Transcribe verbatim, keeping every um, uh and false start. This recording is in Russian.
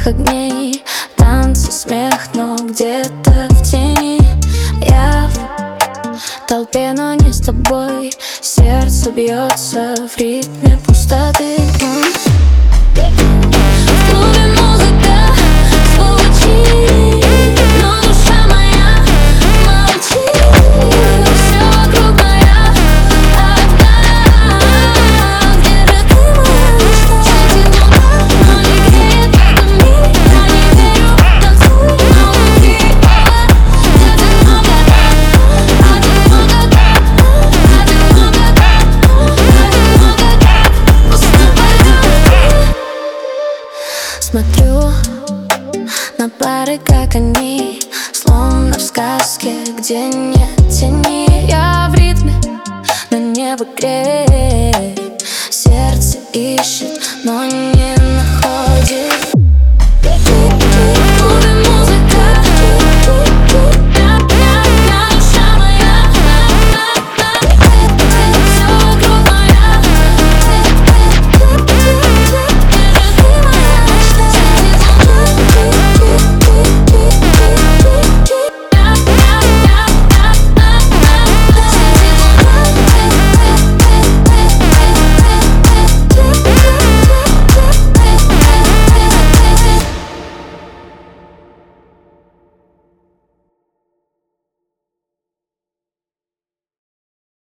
ярких огней, танцы, смех, но где-то в тени. Я в толпе, но не с тобой. Сердце бьется в ритме пустоты. В клубе музыка звучит, но душа моя молчит. Все вокруг моя одна. Где же ты, моя мечта? Темнота, но не греет этот мир. Я не верю, танцую, но внутри. Один много так, один много так, один много так, один много так. Мы с тобой говорим. Смотрю на пары, как они, словно в сказке, где не